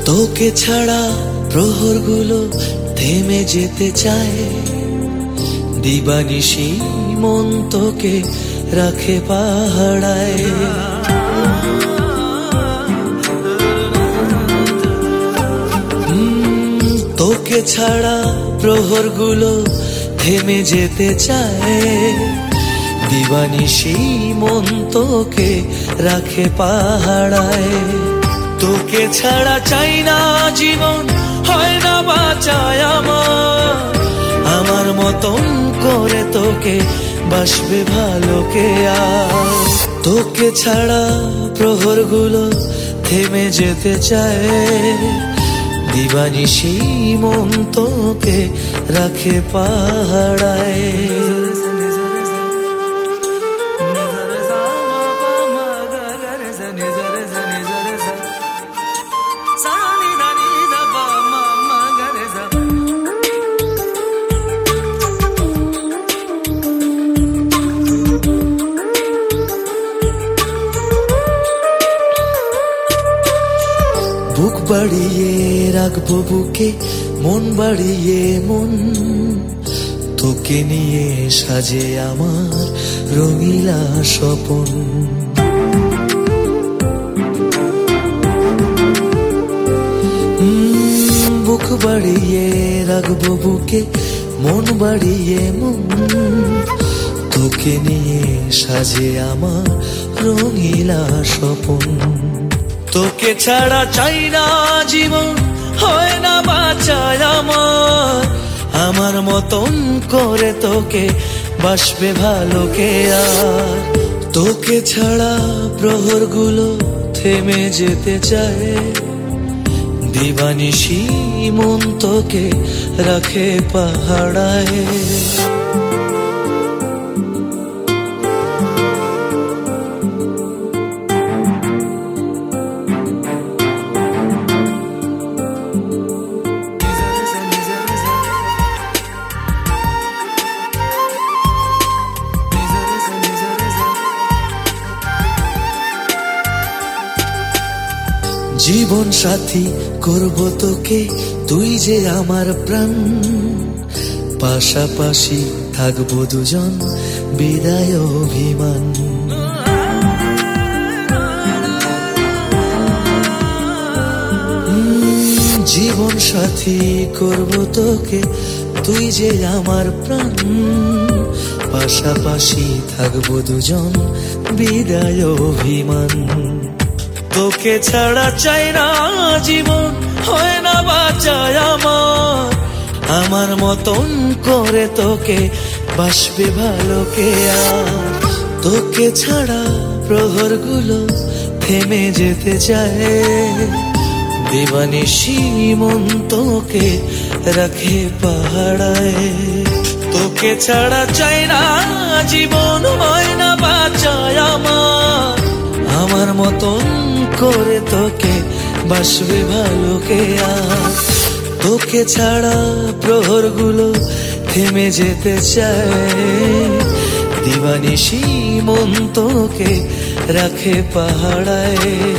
তোকে ছাড়া প্রহরগুলো থেমে যেতে চায়, দিবানিশি মন তোকে রাখে পাহাড়ায়। তোকে ছাড়া প্রহরগুলো থেমে যেতে চায়, দিবানিশি মন তোকে রাখে পাহাড়ায়। তোকে ছাড়া চাই না জীবন, হয় না বাঁচায় আমার মতন করে তোকে বাসবে ভালো কে আর। তোকে ছাড়া প্রহরগুলো থেমে যেতে চায়, দিবানিশি মন তোকে রাখে পাহাড়ায়। বুক বাড়িয়ে রাখবো বুকে, মন বাড়িয়ে মন, তোকে নিয়ে সাজে আমার রঙিলা স্বপন। বুক বাড়িয়ে রাখবো বুকে, মন বাড়িয়ে মন, তোকে নিয়ে সাজে আমার রঙিলা স্বপন। তোকে ছাড়া চাই না জীবন, হয় না বাঁচায় আমার মতন করে তোকে বাসবে ভালো কে আর। তোকে ছাড়া প্রহরগুলো থেমে যেতে চায়, দিবানিশি মন তোকে রাখে পাহাড়ায়। জীবন সাথী করব তোকে, তুই যে আমার প্রাণ, পাশাপাশি থাকবো দুজন বিদায় অভিমান। জীবন সাথী করব তোকে, তুই যে আমার প্রাণ, পাশাপাশি থাকবো দুজন বিদায় অভিমান। তোকে ছাড়া চাই না জীবন, হয় না বাঁচায় আমার মতন করে তোকে বাসবে ভালো কে আর। তোকে ছাড়া প্রহরগুলো থেমে যেতে চায়, দিবানিশি মন তোকে রাখে পাহাড়ায়। তোকে ছাড়া চাই না জীবন, হয় না বাঁচায় আমার মতন করে তোকে বাসবে ভালো কে আর। তোকে ছাড়া প্রহরগুলো থেমে যেতে চায়, দিবানিশি মন তোকে রাখে পাহাড়ায়।